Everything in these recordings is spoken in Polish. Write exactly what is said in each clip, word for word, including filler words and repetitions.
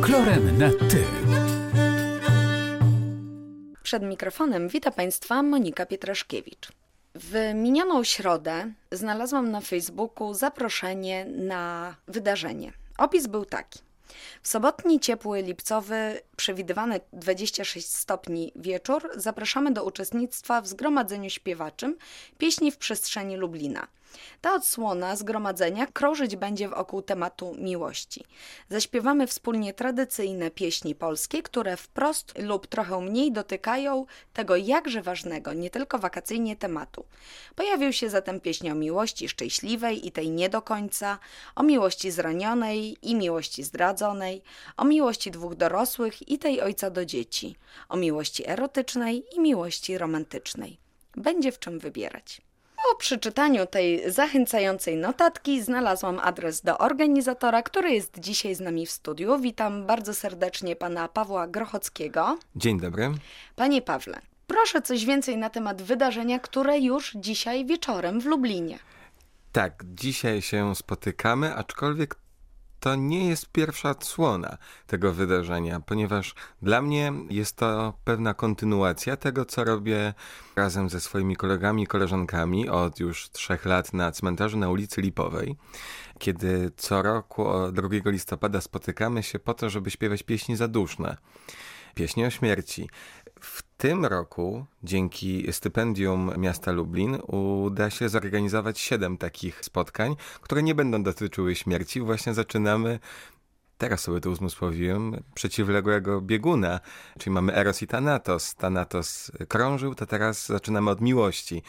Folklorem na ty. Przed mikrofonem wita Państwa Monika Pietraszkiewicz. W minioną środę znalazłam na Facebooku zaproszenie na wydarzenie. Opis był taki. W sobotni, ciepły, lipcowy, przewidywany dwadzieścia sześć stopni wieczór zapraszamy do uczestnictwa w zgromadzeniu śpiewaczym Pieśni w przestrzeni Lublina. Ta odsłona zgromadzenia krążyć będzie wokół tematu miłości. Zaśpiewamy wspólnie tradycyjne pieśni polskie, które wprost lub trochę mniej dotykają tego jakże ważnego, nie tylko wakacyjnie tematu. Pojawią się zatem pieśni o miłości szczęśliwej i tej nie do końca, o miłości zranionej i miłości zdradzonej, o miłości dwóch dorosłych i tej ojca do dzieci, o miłości erotycznej i miłości romantycznej. Będzie w czym wybierać. Po przeczytaniu tej zachęcającej notatki znalazłam adres do organizatora, który jest dzisiaj z nami w studiu. Witam bardzo serdecznie pana Pawła Grochockiego. Dzień dobry. Panie Pawle, proszę coś więcej na temat wydarzenia, które już dzisiaj wieczorem w Lublinie. Tak, dzisiaj się spotykamy, aczkolwiek to nie jest pierwsza odsłona tego wydarzenia, ponieważ dla mnie jest to pewna kontynuacja tego, co robię razem ze swoimi kolegami i koleżankami od już trzech lat na cmentarzu na ulicy Lipowej, kiedy co roku o drugiego listopada spotykamy się po to, żeby śpiewać pieśni zaduszne, pieśni o śmierci. W tym roku, dzięki stypendium miasta Lublin, uda się zorganizować siedem takich spotkań, które nie będą dotyczyły śmierci. Właśnie zaczynamy, teraz sobie to uzmysłowiłem, przeciwległego bieguna, czyli mamy Eros i Thanatos. Thanatos krążył, to teraz zaczynamy od miłości.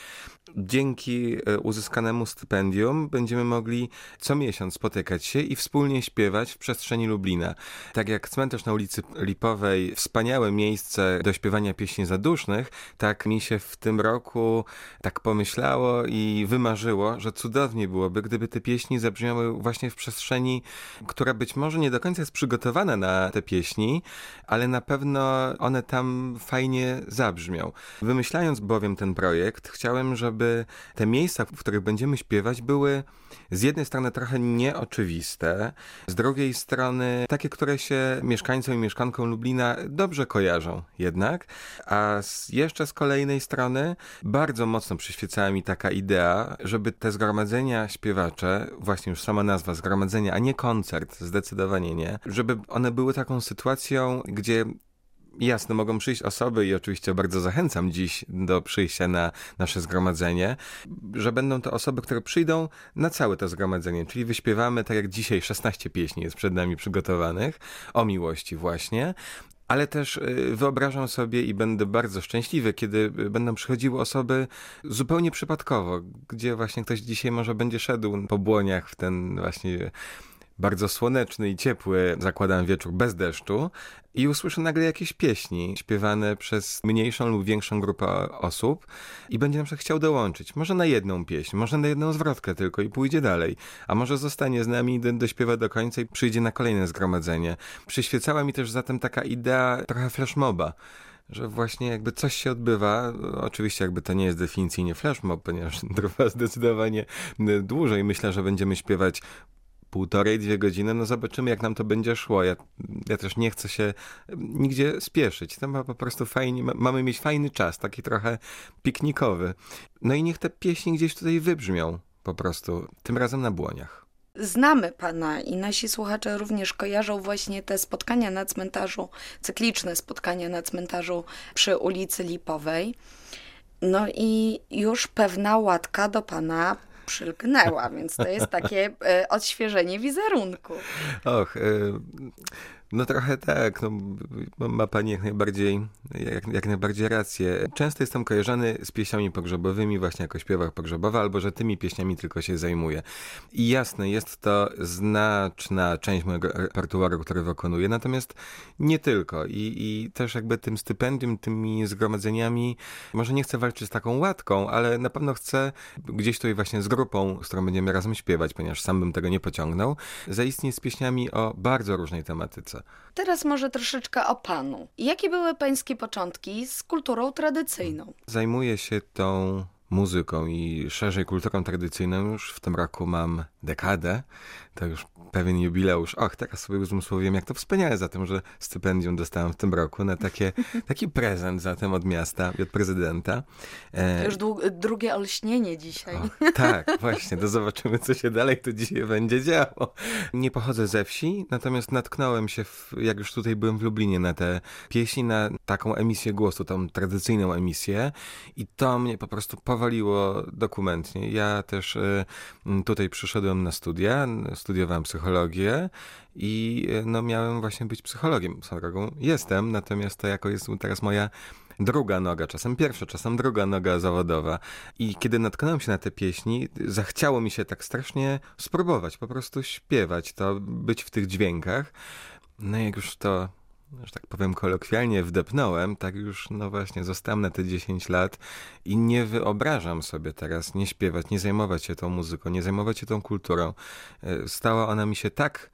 Dzięki uzyskanemu stypendium będziemy mogli co miesiąc spotykać się i wspólnie śpiewać w przestrzeni Lublina. Tak jak cmentarz na ulicy Lipowej, wspaniałe miejsce do śpiewania pieśni zadusznych, tak mi się w tym roku tak pomyślało i wymarzyło, że cudownie byłoby, gdyby te pieśni zabrzmiały właśnie w przestrzeni, która być może nie do końca jest przygotowana na te pieśni, ale na pewno one tam fajnie zabrzmią. Wymyślając bowiem ten projekt, chciałem, żeby te miejsca, w których będziemy śpiewać, były z jednej strony trochę nieoczywiste, z drugiej strony takie, które się mieszkańcom i mieszkankom Lublina dobrze kojarzą jednak, a z, jeszcze z kolejnej strony bardzo mocno przyświecała mi taka idea, żeby te zgromadzenia śpiewacze, właśnie już sama nazwa zgromadzenia, a nie koncert, zdecydowanie nie, żeby one były taką sytuacją, gdzie jasne, mogą przyjść osoby i oczywiście bardzo zachęcam dziś do przyjścia na nasze zgromadzenie, że będą to osoby, które przyjdą na całe to zgromadzenie, czyli wyśpiewamy, tak jak dzisiaj, szesnaście pieśni jest przed nami przygotowanych, o miłości właśnie, ale też wyobrażam sobie i będę bardzo szczęśliwy, kiedy będą przychodziły osoby zupełnie przypadkowo, gdzie właśnie ktoś dzisiaj może będzie szedł po błoniach w ten właśnie bardzo słoneczny i ciepły, zakładam, wieczór bez deszczu i usłyszę nagle jakieś pieśni śpiewane przez mniejszą lub większą grupę osób i będzie na przykład chciał dołączyć. Może na jedną pieśń, może na jedną zwrotkę tylko i pójdzie dalej. A może zostanie z nami, do, dośpiewa do końca i przyjdzie na kolejne zgromadzenie. Przyświecała mi też zatem taka idea trochę flashmoba, że właśnie jakby coś się odbywa, oczywiście jakby to nie jest definicyjnie flashmob, ponieważ trwa zdecydowanie dłużej. Myślę, że będziemy śpiewać półtorej, dwie godziny, no zobaczymy, jak nam to będzie szło. Ja, ja też nie chcę się nigdzie spieszyć. To ma po prostu fajnie, ma, mamy mieć fajny czas, taki trochę piknikowy. No i niech te pieśni gdzieś tutaj wybrzmią po prostu, tym razem na błoniach. Znamy pana i nasi słuchacze również kojarzą właśnie te spotkania na cmentarzu, cykliczne spotkania na cmentarzu przy ulicy Lipowej. No i już pewna łatka do pana przylgnęła, więc to jest takie e, odświeżenie wizerunku. Och, y- no trochę tak, no, ma pani jak najbardziej, jak, jak najbardziej rację. Często jestem kojarzony z pieśniami pogrzebowymi, właśnie jako śpiewak pogrzebowy, albo że tymi pieśniami tylko się zajmuję. I jasne, jest to znaczna część mojego repertuaru, który wykonuję, natomiast nie tylko. I, i też jakby tym stypendium, tymi zgromadzeniami, może nie chcę walczyć z taką łatką, ale na pewno chcę gdzieś tutaj właśnie z grupą, z którą będziemy razem śpiewać, ponieważ sam bym tego nie pociągnął, zaistnieć z pieśniami o bardzo różnej tematyce. Teraz może troszeczkę o panu. Jakie były pańskie początki z kulturą tradycyjną? Zajmuję się tą muzyką i szerzej kulturą tradycyjną już w tym roku mam dekadę. to już pewien jubileusz. Och, teraz sobie uzmysłowiłem, jak to wspaniale za tym, że stypendium dostałem w tym roku na takie, taki prezent zatem od miasta i od prezydenta. E... To już dłu- drugie olśnienie dzisiaj. O, tak, właśnie, to zobaczymy, co się dalej tu dzisiaj będzie działo. Nie pochodzę ze wsi, natomiast natknąłem się, w, jak już tutaj byłem w Lublinie, na te pieśni, na taką emisję głosu, tą tradycyjną emisję i to mnie po prostu powaliło dokumentnie. Ja też y, tutaj przyszedłem na studia, studiowałem psychologię i y, no miałem właśnie być psychologiem. Swoją drogą jestem, natomiast to jako jest teraz moja druga noga, czasem pierwsza, czasem druga noga zawodowa. I kiedy natknąłem się na te pieśni, zachciało mi się tak strasznie spróbować, po prostu śpiewać to, być w tych dźwiękach. No i jak już to, że tak powiem kolokwialnie, wdepnąłem, tak już, no właśnie, zostałem na te dziesięć lat i nie wyobrażam sobie teraz nie śpiewać, nie zajmować się tą muzyką, nie zajmować się tą kulturą. Stała ona mi się tak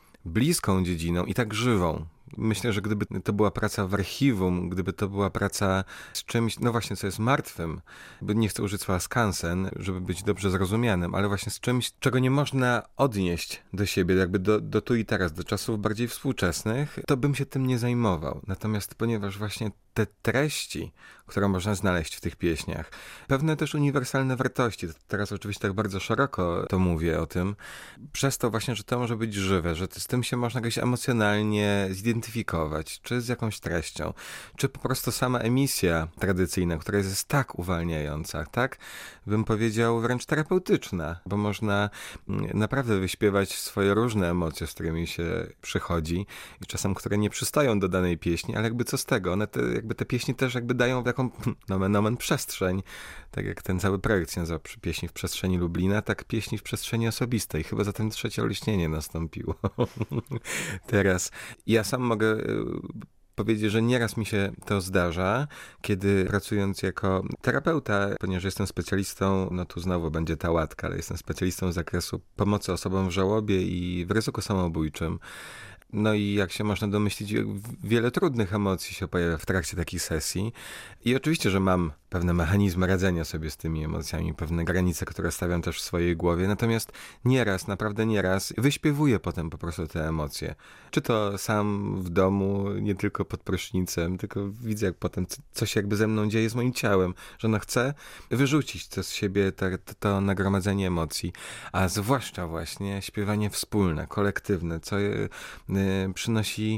bliską dziedziną i tak żywą. Myślę, że gdyby to była praca w archiwum, gdyby to była praca z czymś, no właśnie, co jest martwym, bo nie chcę użyć słowa skansen, żeby być dobrze zrozumianym, ale właśnie z czymś, czego nie można odnieść do siebie, jakby do, do tu i teraz, do czasów bardziej współczesnych, to bym się tym nie zajmował. Natomiast ponieważ właśnie te treści, które można znaleźć w tych pieśniach, pewne też uniwersalne wartości, teraz oczywiście tak bardzo szeroko to mówię o tym, przez to właśnie, że to może być żywe, że z tym się można jakoś emocjonalnie zidentyfikować, czy z jakąś treścią, czy po prostu sama emisja tradycyjna, która jest tak uwalniająca, tak bym powiedział wręcz terapeutyczna, bo można naprawdę wyśpiewać swoje różne emocje, z którymi się przychodzi i czasem, które nie przystają do danej pieśni, ale jakby co z tego, one te, jakby te pieśni też jakby dają taką nomen omen przestrzeń, tak jak ten cały projekt się nazywa Pieśni w przestrzeni Lublina, tak pieśni w przestrzeni osobistej. Chyba zatem trzecie olśnienie nastąpiło. Teraz ja sam mogę powiedzieć, że nieraz mi się to zdarza, kiedy pracując jako terapeuta, ponieważ jestem specjalistą, no tu znowu będzie ta łatka, ale jestem specjalistą z zakresu pomocy osobom w żałobie i w ryzyku samobójczym. No i jak się można domyślić, wiele trudnych emocji się pojawia w trakcie takich sesji. I oczywiście, że mam pewne mechanizmy radzenia sobie z tymi emocjami, pewne granice, które stawiam też w swojej głowie. Natomiast nieraz, naprawdę nieraz wyśpiewuję potem po prostu te emocje. Czy to sam w domu, nie tylko pod prysznicem, tylko widzę, jak potem coś się jakby ze mną dzieje z moim ciałem, że no chcę wyrzucić to z siebie, to, to nagromadzenie emocji, a zwłaszcza właśnie śpiewanie wspólne, kolektywne, co y, y, przynosi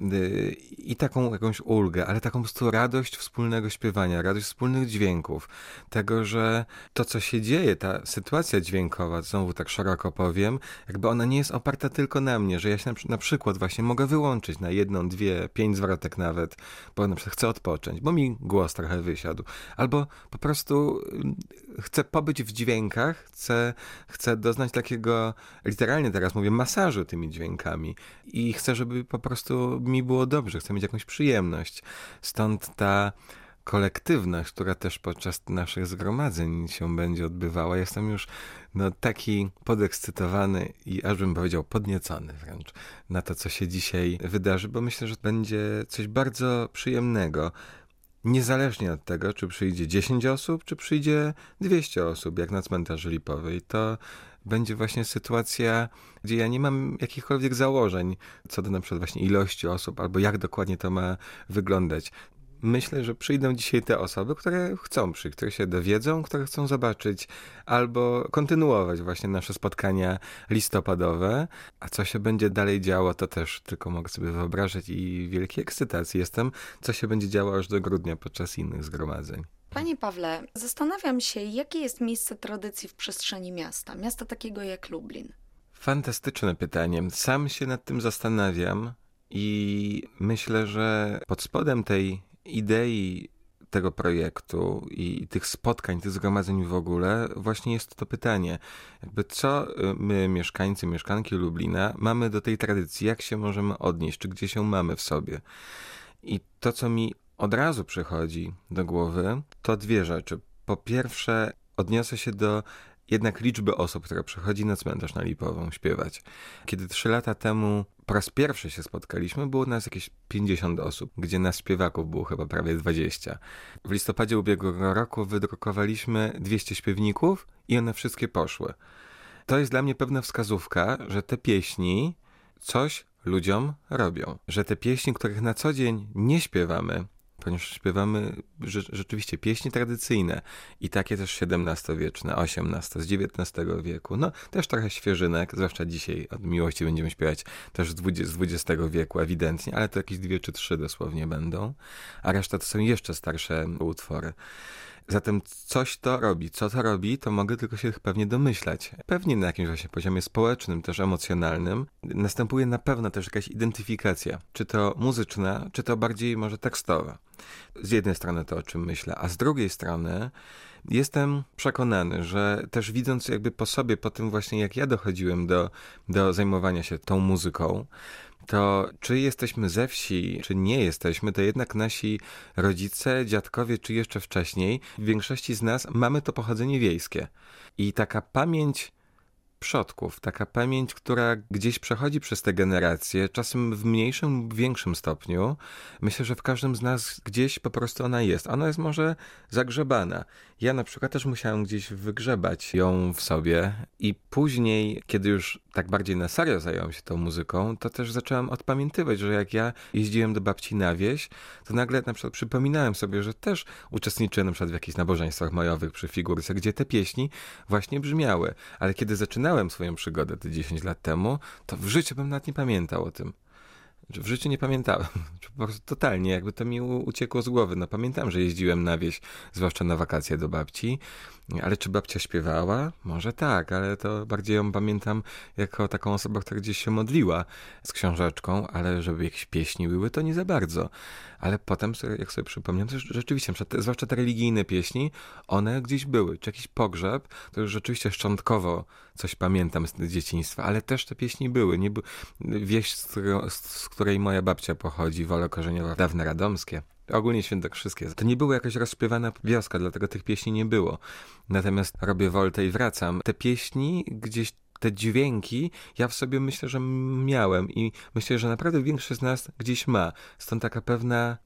i taką jakąś ulgę, ale taką po prostu radość wspólnego śpiewania, radość wspólnych dźwięków. Tego, że to, co się dzieje, ta sytuacja dźwiękowa, znowu tak szeroko powiem, jakby ona nie jest oparta tylko na mnie, że ja się na, na przykład właśnie mogę wyłączyć na jedną, dwie, pięć zwrotek nawet, bo na przykład chcę odpocząć, bo mi głos trochę wysiadł. Albo po prostu chcę pobyć w dźwiękach, chcę, chcę doznać takiego, literalnie teraz mówię, masażu tymi dźwiękami i chcę, żeby po prostu mi było dobrze, chcę mieć jakąś przyjemność. Stąd ta kolektywność, która też podczas naszych zgromadzeń się będzie odbywała. Jestem już no, taki podekscytowany i aż bym powiedział podniecony wręcz na to, co się dzisiaj wydarzy, bo myślę, że będzie coś bardzo przyjemnego. Niezależnie od tego, czy przyjdzie dziesięć osób, czy przyjdzie dwieście osób, jak na cmentarzu Lipowy. I to będzie właśnie sytuacja, gdzie ja nie mam jakichkolwiek założeń co do na przykład właśnie ilości osób, albo jak dokładnie to ma wyglądać. Myślę, że przyjdą dzisiaj te osoby, które chcą przyjść, które się dowiedzą, które chcą zobaczyć albo kontynuować właśnie nasze spotkania listopadowe. A co się będzie dalej działo, to też tylko mogę sobie wyobrażać i w wielkiej ekscytacji jestem, co się będzie działo aż do grudnia podczas innych zgromadzeń. Panie Pawle, zastanawiam się, jakie jest miejsce tradycji w przestrzeni miasta, miasta takiego jak Lublin? Fantastyczne pytanie. Sam się nad tym zastanawiam i myślę, że pod spodem tej idei tego projektu i tych spotkań, tych zgromadzeń w ogóle, właśnie jest to pytanie, jakby co my, mieszkańcy, mieszkanki Lublina, mamy do tej tradycji, jak się możemy odnieść, czy gdzie się mamy w sobie. I to, co mi od razu przychodzi do głowy, to dwie rzeczy. Po pierwsze, odniosę się do jednak liczby osób, która przychodzi na cmentarz na Lipową śpiewać. Kiedy trzy lata temu po raz pierwszy się spotkaliśmy, było nas jakieś pięćdziesiąt osób, gdzie nas śpiewaków było chyba prawie dwadzieścia. W listopadzie ubiegłego roku wydrukowaliśmy dwieście śpiewników i one wszystkie poszły. to jest dla mnie pewna wskazówka, że te pieśni coś ludziom robią. Że te pieśni, których na co dzień nie śpiewamy, ponieważ śpiewamy rzeczywiście pieśni tradycyjne i takie też siedemnastowieczne, osiemnastego, z dziewiętnastego wieku. No też trochę świeżynek, zwłaszcza dzisiaj od miłości będziemy śpiewać też z dwudziestego wieku ewidentnie, ale to jakieś dwie czy trzy dosłownie będą, a reszta to są jeszcze starsze utwory. Zatem coś to robi. Co to robi, to mogę tylko się pewnie domyślać. Pewnie na jakimś właśnie poziomie społecznym, też emocjonalnym, następuje na pewno też jakaś identyfikacja. Czy to muzyczna, czy to bardziej może tekstowa. Z jednej strony to, o czym myślę, a z drugiej strony jestem przekonany, że też widząc jakby po sobie, po tym właśnie jak ja dochodziłem do, do zajmowania się tą muzyką, to czy jesteśmy ze wsi, czy nie jesteśmy, to jednak nasi rodzice, dziadkowie, czy jeszcze wcześniej, w większości z nas mamy to pochodzenie wiejskie. I taka pamięć przodków, taka pamięć, która gdzieś przechodzi przez te generacje, czasem w mniejszym lub większym stopniu, myślę, że w każdym z nas gdzieś po prostu ona jest. Ona jest może zagrzebana. Ja na przykład też musiałem gdzieś wygrzebać ją w sobie i później, kiedy już tak bardziej na serio zająłem się tą muzyką, to też zacząłem odpamiętywać, że jak ja jeździłem do babci na wieś, to nagle na przykład przypominałem sobie, że też uczestniczyłem na przykład w jakichś nabożeństwach majowych przy figurce, gdzie te pieśni właśnie brzmiały. Ale kiedy zaczynałem swoją przygodę te dziesięć lat temu, to w życiu bym nawet nie pamiętał o tym. W życiu nie pamiętałem. Po prostu totalnie, jakby to mi uciekło z głowy. No pamiętam, że jeździłem na wieś, zwłaszcza na wakacje do babci, ale czy babcia śpiewała? Może tak, ale to bardziej ją pamiętam jako taką osobę, która gdzieś się modliła z książeczką, ale żeby jakieś pieśni były, to nie za bardzo. Ale potem, jak sobie przypomniałem, to rzeczywiście, zwłaszcza te religijne pieśni, one gdzieś były. Czy jakiś pogrzeb, to już rzeczywiście szczątkowo coś pamiętam z dzieciństwa, ale też te pieśni były. Nie by... Wieś, z, którego, z której moja babcia pochodzi, Wola Korzeniowa, dawne radomskie, ogólnie świętokrzyskie. To nie była jakaś rozśpiewana wioska, dlatego tych pieśni nie było. Natomiast robię woltę i wracam. Te pieśni gdzieś, te dźwięki, ja w sobie myślę, że miałem i myślę, że naprawdę większość z nas gdzieś ma. Stąd taka pewna...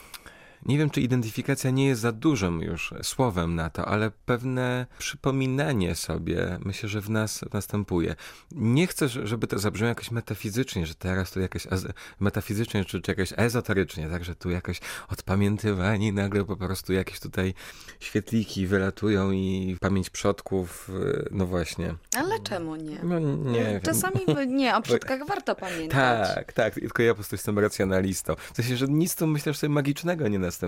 Nie wiem, czy identyfikacja nie jest za dużym już słowem na to, ale pewne przypominanie sobie, myślę, że w nas następuje. Nie chcę, żeby to zabrzmiało jakoś metafizycznie, że teraz tu jakoś ez- metafizycznie, czy, czy jakoś ezoterycznie, tak, że tu jakoś odpamiętywani, nagle po prostu jakieś tutaj świetliki wylatują i pamięć przodków, no właśnie. Ale czemu nie? No nie Czasami wiem. Nie, o przodkach warto pamiętać. Tak, tak, tylko ja po prostu jestem racjonalistą. W sensie, że nic tu myślę, że sobie magicznego nie następuje.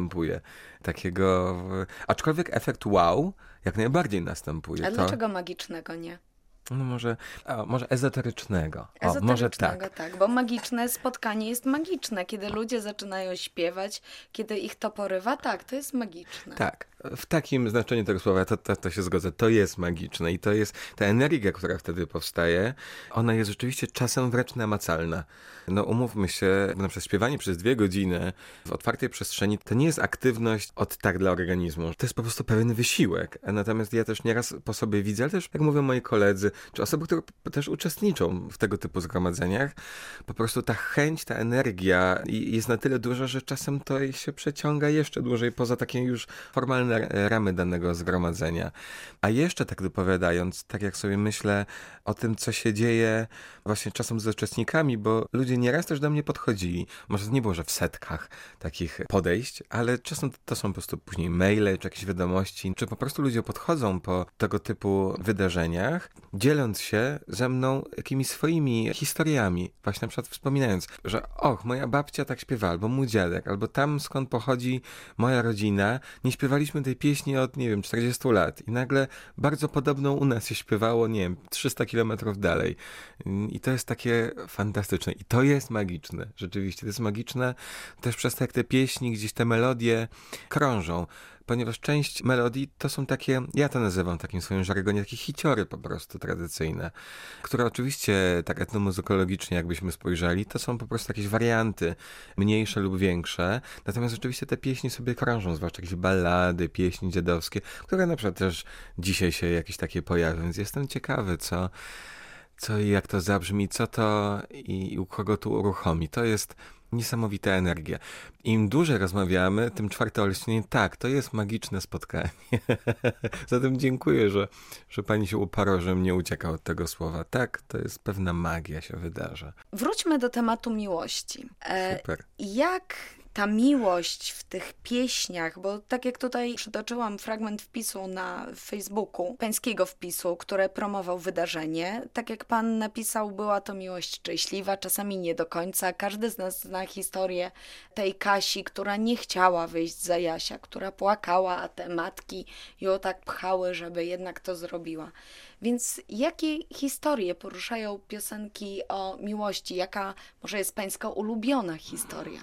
Takiego, aczkolwiek efekt wow jak najbardziej następuje. A to... dlaczego magicznego nie? No może, a, może ezoterycznego. O, Ezoterycznego, może tak. tak, bo magiczne spotkanie jest magiczne. Kiedy ludzie zaczynają śpiewać, kiedy ich to porywa, tak, to jest magiczne. Tak, w takim znaczeniu tego słowa to, to, to się zgodzę. To jest magiczne i to jest ta energia, która wtedy powstaje, ona jest rzeczywiście czasem wręcz namacalna. No umówmy się, na przykład śpiewanie przez dwie godziny w otwartej przestrzeni to nie jest aktywność od tak dla organizmu. To jest po prostu pewien wysiłek. Natomiast ja też nieraz po sobie widzę, ale też jak mówią moi koledzy, czy osoby, które też uczestniczą w tego typu zgromadzeniach, po prostu ta chęć, ta energia jest na tyle duża, że czasem to się przeciąga jeszcze dłużej poza takie już formalne ramy danego zgromadzenia. A jeszcze tak dopowiadając, tak jak sobie myślę o tym, co się dzieje właśnie czasem z uczestnikami, bo ludzie nieraz też do mnie podchodzili. Może nie było, że w setkach takich podejść, ale czasem to są po prostu później maile, czy jakieś wiadomości, czy po prostu ludzie podchodzą po tego typu wydarzeniach, dzieląc się ze mną jakimiś swoimi historiami. Właśnie na przykład wspominając, że och, moja babcia tak śpiewa, albo mój dziadek, albo tam skąd pochodzi moja rodzina, nie śpiewaliśmy tej pieśni od, nie wiem, czterdziestu lat i nagle bardzo podobną u nas się śpiewało, nie wiem, trzysta kilometrów dalej. I to jest takie fantastyczne. I to jest magiczne. Rzeczywiście, to jest magiczne też przez to, jak te pieśni, gdzieś te melodie krążą. Ponieważ część melodii to są takie, ja to nazywam takim swoim żargonie, takie hiciory po prostu tradycyjne, które oczywiście tak etnomuzykologicznie jakbyśmy spojrzeli, to są po prostu jakieś warianty, mniejsze lub większe, natomiast oczywiście te pieśni sobie krążą, zwłaszcza jakieś ballady, pieśni dziadowskie, które na przykład też dzisiaj się jakieś takie pojawią, więc jestem ciekawy, co, co i jak to zabrzmi, co to i u kogo tu uruchomi. To jest Niesamowita energia. Im dłużej rozmawiamy, tym czwarte olśnienie, tak, to jest magiczne spotkanie. Zatem dziękuję, że, że pani się uparła, że mnie uciekał od tego słowa. Tak, to jest pewna magia się wydarza. Wróćmy do tematu miłości. E, Super. Jak ta miłość w tych pieśniach, bo tak jak tutaj przytoczyłam fragment wpisu na Facebooku, pańskiego wpisu, który promował wydarzenie, tak jak pan napisał, była to miłość szczęśliwa, czasami nie do końca. Każdy z nas zna historię tej Kasi, która nie chciała wyjść za Jasia, która płakała, a te matki ją tak pchały, żeby jednak to zrobiła. Więc jakie historie poruszają piosenki o miłości? Jaka może jest pańska ulubiona historia?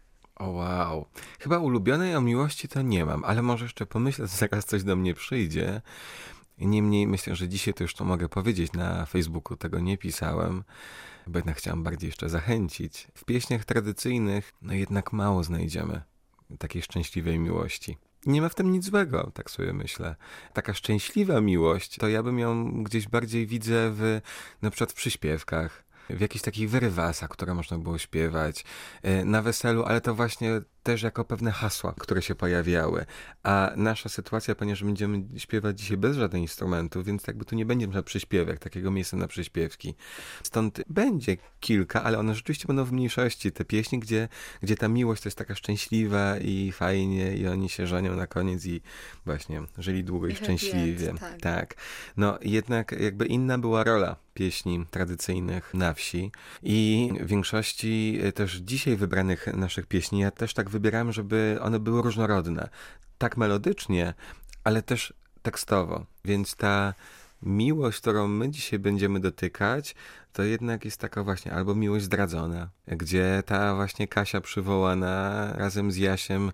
O wow. Chyba ulubionej o miłości to nie mam, ale może jeszcze pomyślę, zaraz coś do mnie przyjdzie. Niemniej myślę, że dzisiaj to już to mogę powiedzieć. Na Facebooku tego nie pisałem, bo jednak chciałem bardziej jeszcze zachęcić. W pieśniach tradycyjnych no jednak mało znajdziemy takiej szczęśliwej miłości. Nie ma w tym nic złego, tak sobie myślę. Taka szczęśliwa miłość, to ja bym ją gdzieś bardziej widzę w, na przykład w przyśpiewkach, w jakichś takich wyrywasach, które można było śpiewać na weselu, ale to właśnie też jako pewne hasła, które się pojawiały. A nasza sytuacja, ponieważ będziemy śpiewać dzisiaj bez żadnych instrumentów, więc jakby tu nie będzie na przyśpiewek, takiego miejsca na przyśpiewki. Stąd będzie kilka, ale one rzeczywiście będą w mniejszości. Te pieśni, gdzie, gdzie ta miłość to jest taka szczęśliwa i fajnie i oni się żenią na koniec i właśnie żyli długo i szczęśliwie. Tak. tak. No jednak jakby inna była rola pieśni tradycyjnych na wsi i w większości też dzisiaj wybranych naszych pieśni ja też tak wybierałem, żeby one były różnorodne. Tak melodycznie, ale też tekstowo. Więc ta miłość, którą my dzisiaj będziemy dotykać, to jednak jest taka właśnie albo miłość zdradzona, gdzie ta właśnie Kasia przywołana razem z Jasiem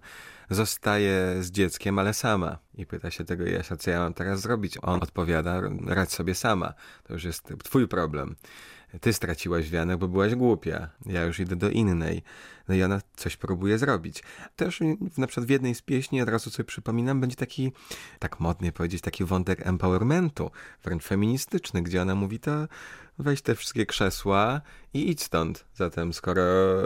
zostaje z dzieckiem, ale sama. I pyta się tego Jasia, co ja mam teraz zrobić? On odpowiada, radź sobie sama. To już jest twój problem. Ty straciłaś wianę, bo byłaś głupia. Ja już idę do innej. No i ona coś próbuje zrobić. Też na przykład w jednej z pieśni, od razu sobie przypominam, będzie taki, tak modnie powiedzieć, taki wątek empowermentu, wręcz feministyczny, gdzie ona mówi, to weź te wszystkie krzesła i idź stąd. Zatem, skoro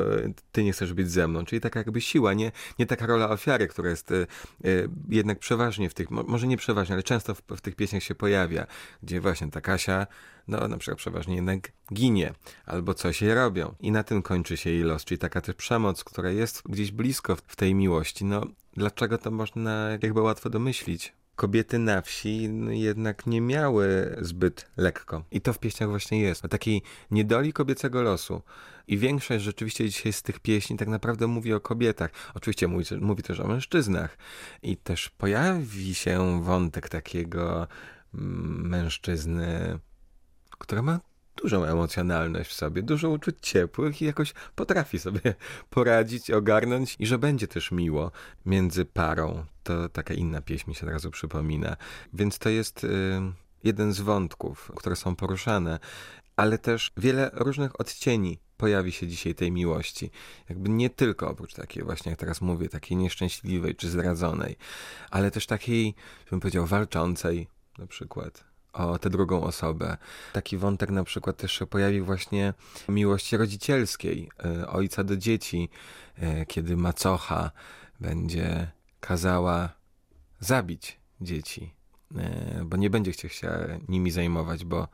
ty nie chcesz być ze mną. Czyli taka jakby siła, nie, nie taka rola ofiary, która jest y, y, jednak przeważnie w tych, może nie przeważnie, ale często w, w tych pieśniach się pojawia, gdzie właśnie ta Kasia, no na przykład przeważnie jednak ginie, albo coś jej robią. I na tym kończy się jej los, czyli taka też przemoc, która jest gdzieś blisko w tej miłości. No, dlaczego to można jakby łatwo domyślić? Kobiety na wsi no, jednak nie miały zbyt lekko. I to w pieśniach właśnie jest. O takiej niedoli kobiecego losu. I większość rzeczywiście dzisiaj z tych pieśni tak naprawdę mówi o kobietach. Oczywiście mówi, mówi też o mężczyznach. I też pojawi się wątek takiego mm, mężczyzny, który ma dużą emocjonalność w sobie, dużo uczuć ciepłych i jakoś potrafi sobie poradzić, ogarnąć i że będzie też miło między parą. To taka inna pieśń mi się od razu przypomina. Więc to jest y, jeden z wątków, które są poruszane, ale też wiele różnych odcieni pojawi się dzisiaj tej miłości. Jakby nie tylko oprócz takiej właśnie, jak teraz mówię, takiej nieszczęśliwej czy zdradzonej, ale też takiej, bym powiedział, walczącej na przykład o tę drugą osobę. Taki wątek na przykład też się pojawił właśnie miłości rodzicielskiej, y, ojca do dzieci, y, kiedy macocha będzie kazała zabić dzieci, y, bo nie będzie się chciała nimi zajmować, bo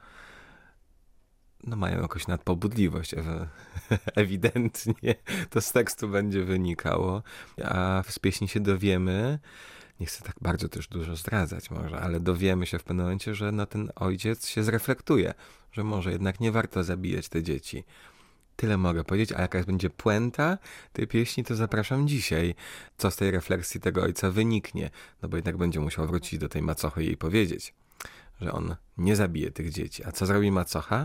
no mają jakąś nadpobudliwość, ew- ewidentnie to z tekstu będzie wynikało, a z pieśni się dowiemy, nie chcę tak bardzo też dużo zdradzać może, ale dowiemy się w pewnym momencie, że no ten ojciec się zreflektuje, że może jednak nie warto zabijać te dzieci. Tyle mogę powiedzieć, a jaka będzie puenta tej pieśni, to zapraszam dzisiaj. Co z tej refleksji tego ojca wyniknie? No bo jednak będzie musiał wrócić do tej macochy i jej powiedzieć, że on nie zabije tych dzieci. A co zrobi macocha?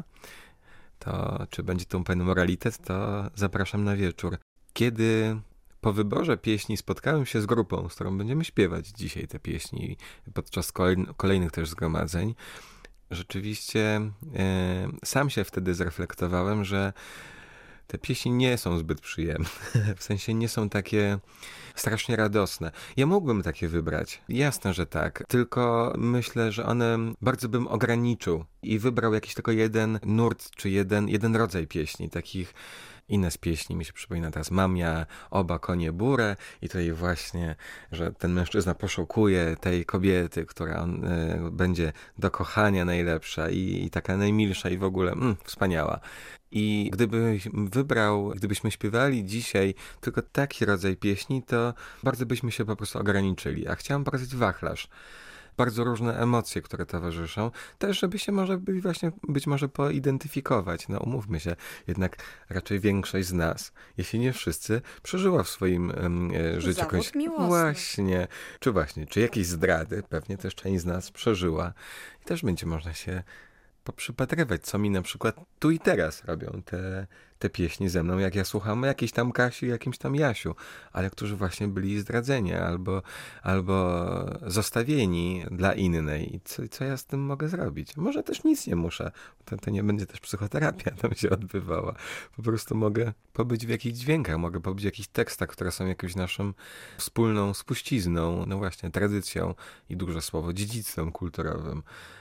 To czy będzie to pewien moralitet, to zapraszam na wieczór. Kiedy po wyborze pieśni spotkałem się z grupą, z którą będziemy śpiewać dzisiaj te pieśni podczas kolejnych też zgromadzeń, rzeczywiście e, sam się wtedy zreflektowałem, że te pieśni nie są zbyt przyjemne. W sensie nie są takie strasznie radosne. Ja mógłbym takie wybrać. Jasne, że tak. Tylko myślę, że one bardzo bym ograniczył i wybrał jakiś tylko jeden nurt, czy jeden, jeden rodzaj pieśni, takich Inne z pieśni mi się przypomina teraz Mam ja oba konie burę i tutaj właśnie, że ten mężczyzna poszukuje tej kobiety, która on, y, będzie do kochania najlepsza i, i taka najmilsza i w ogóle mm, wspaniała. I gdybyś wybrał, gdybyśmy śpiewali dzisiaj tylko taki rodzaj pieśni, to bardzo byśmy się po prostu ograniczyli. A chciałem pokazać wachlarz. Bardzo różne emocje, które towarzyszą, też żeby się może być właśnie być może poidentyfikować. No umówmy się, jednak raczej większość z nas, jeśli nie wszyscy, przeżyła w swoim um, życiu Zawód jakąś... miłosny. Właśnie, czy właśnie, czy jakieś zdrady, pewnie też część z nas przeżyła. I też będzie można się poprzypatrywać, co mi na przykład tu i teraz robią te, te pieśni ze mną, jak ja słucham jakiejś tam Kasi, jakimś tam Jasiu, ale którzy właśnie byli zdradzeni albo, albo zostawieni dla innej. I co, co ja z tym mogę zrobić? Może też nic nie muszę. To, to nie będzie też psychoterapia tam się odbywała. Po prostu mogę pobyć w jakichś dźwiękach, mogę pobyć w jakichś tekstach, które są jakąś naszą wspólną spuścizną, no właśnie, tradycją i duże słowo, dziedzictwem kulturowym.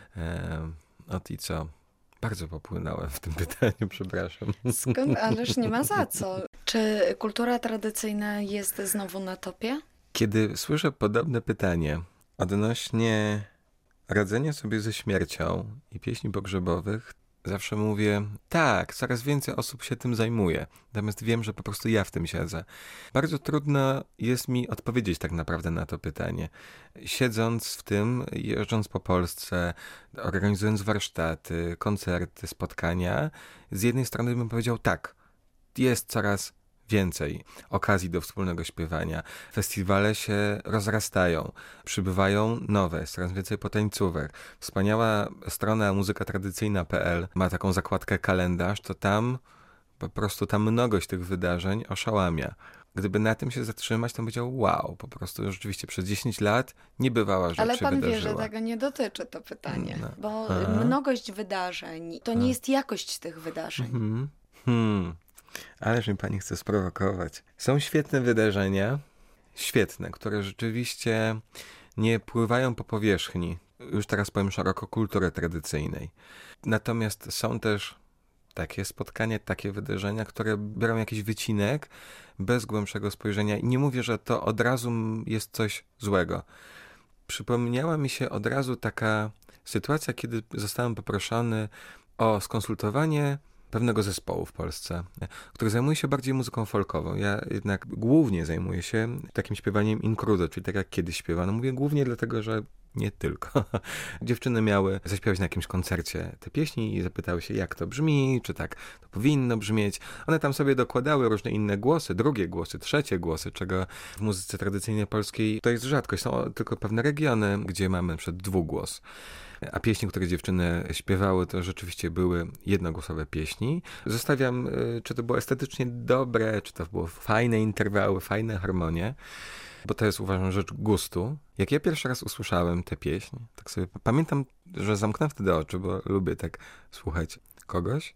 Ehm, Ot i co? Bardzo popłynąłem w tym pytaniu, przepraszam. Skąd? Ależ nie ma za co. Czy kultura tradycyjna jest znowu na topie? Kiedy słyszę podobne pytanie odnośnie radzenia sobie ze śmiercią i pieśni pogrzebowych, zawsze mówię, tak, coraz więcej osób się tym zajmuje. Natomiast wiem, że po prostu ja w tym siedzę. Bardzo trudno jest mi odpowiedzieć tak naprawdę na to pytanie. Siedząc w tym, jeżdżąc po Polsce, organizując warsztaty, koncerty, spotkania, z jednej strony bym powiedział tak, jest coraz więcej okazji do wspólnego śpiewania. Festiwale się rozrastają, przybywają nowe, jest coraz więcej potańcówek. Wspaniała strona muzyka tradycyjna kropka pe el ma taką zakładkę kalendarz, to tam po prostu ta mnogość tych wydarzeń oszałamia. Gdyby na tym się zatrzymać, to bym powiedział, wow, po prostu rzeczywiście przez dziesięć lat niebywała rzecz Ale się pan wydarzyła. wie, że tego nie dotyczy to pytanie, No. bo Aha. mnogość wydarzeń to nie jest jakość tych wydarzeń. Hmm. Hmm. Ależ mi pani chce sprowokować. Są świetne wydarzenia, świetne, które rzeczywiście nie pływają po powierzchni. Już teraz powiem szeroko kultury tradycyjnej. Natomiast są też takie spotkania, takie wydarzenia, które biorą jakiś wycinek bez głębszego spojrzenia. I nie mówię, że to od razu jest coś złego. Przypomniała mi się od razu taka sytuacja, kiedy zostałem poproszony o skonsultowanie pewnego zespołu w Polsce, który zajmuje się bardziej muzyką folkową. Ja jednak głównie zajmuję się takim śpiewaniem in crudo, czyli tak jak kiedyś śpiewano. Mówię głównie dlatego, że nie tylko. Dziewczyny miały zaśpiewać na jakimś koncercie te pieśni i zapytały się, jak to brzmi, czy tak to powinno brzmieć. One tam sobie dokładały różne inne głosy, drugie głosy, trzecie głosy, czego w muzyce tradycyjnej polskiej to jest rzadkość. Są tylko pewne regiony, gdzie mamy na przykład dwugłos. A pieśni, które dziewczyny śpiewały, to rzeczywiście były jednogłosowe pieśni. Zostawiam, czy to było estetycznie dobre, czy to było fajne interwały, fajne harmonie, bo to jest, uważam, rzecz gustu. Jak ja pierwszy raz usłyszałem tę pieśń, tak sobie pamiętam, że zamknąłem wtedy oczy, bo lubię tak słuchać kogoś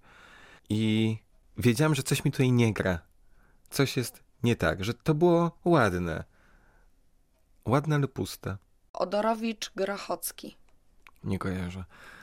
i wiedziałem, że coś mi tutaj nie gra. Coś jest nie tak, że to było ładne. Ładne, ale puste. Odorowicz Grochocki. Nie kojarzę.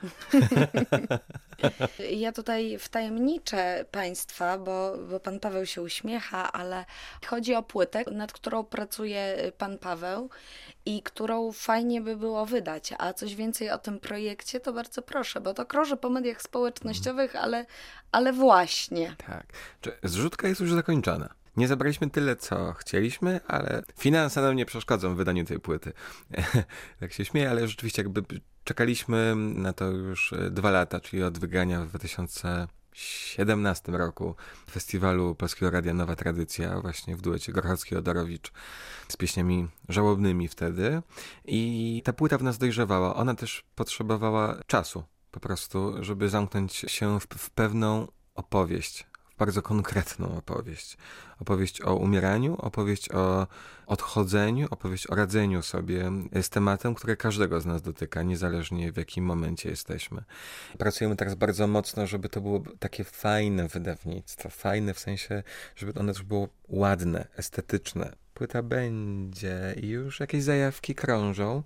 Ja tutaj wtajemniczę państwa, bo, bo pan Paweł się uśmiecha, ale chodzi o płytę, nad którą pracuje pan Paweł i którą fajnie by było wydać. A coś więcej o tym projekcie, to bardzo proszę, bo to krąży po mediach społecznościowych, ale, ale właśnie. Tak. Zrzutka jest już zakończona. Nie zabraliśmy tyle, co chcieliśmy, ale finanse nam nie przeszkodzą w wydaniu tej płyty. Tak się śmieję, ale rzeczywiście jakby czekaliśmy na to już dwa lata, czyli od wygrania w dwa tysiące siedemnastym roku festiwalu Polskiego Radia Nowa Tradycja, właśnie w duecie Grochocki-Odorowicz z pieśniami żałobnymi wtedy. I ta płyta w nas dojrzewała. Ona też potrzebowała czasu po prostu, żeby zamknąć się w, w pewną opowieść. Bardzo konkretną opowieść. Opowieść o umieraniu, opowieść o odchodzeniu, opowieść o radzeniu sobie z tematem, który każdego z nas dotyka, niezależnie w jakim momencie jesteśmy. Pracujemy teraz bardzo mocno, żeby to było takie fajne wydawnictwo. Fajne w sensie, żeby ono też było ładne, estetyczne. Płyta będzie i już jakieś zajawki krążą.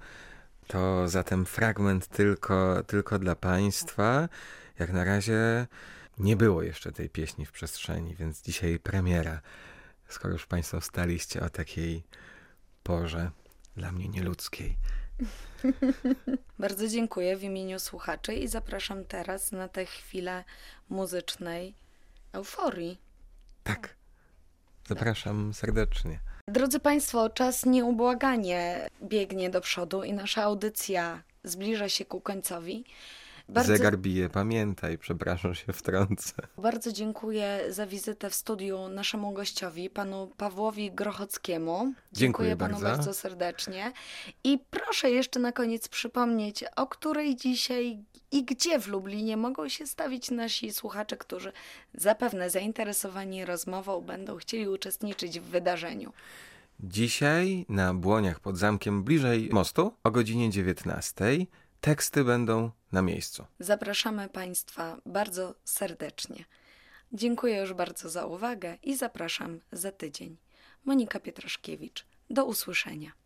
To zatem fragment tylko, tylko dla państwa. Jak na razie Nie było jeszcze tej pieśni w przestrzeni, więc dzisiaj premiera. Skoro już Państwo staliście o takiej porze dla mnie nieludzkiej. Bardzo dziękuję w imieniu słuchaczy i zapraszam teraz na tę chwilę muzycznej euforii. Tak. Zapraszam serdecznie. Drodzy Państwo, czas nieubłaganie biegnie do przodu i nasza audycja zbliża się ku końcowi. Bardzo, Zegar bije, pamiętaj, przepraszam, się wtrącę. bardzo dziękuję za wizytę w studiu naszemu gościowi, panu Pawłowi Grochockiemu. Dziękuję, Dziękuję panu bardzo. bardzo serdecznie. I proszę jeszcze na koniec przypomnieć, o której dzisiaj i gdzie w Lublinie mogą się stawić nasi słuchacze, którzy zapewne zainteresowani rozmową będą chcieli uczestniczyć w wydarzeniu. Dzisiaj na Błoniach pod zamkiem bliżej mostu o godzinie dziewiętnastej. Teksty będą na miejscu. Zapraszamy Państwa bardzo serdecznie. Dziękuję już bardzo za uwagę i zapraszam za tydzień. Monika Pietraszkiewicz. Do usłyszenia.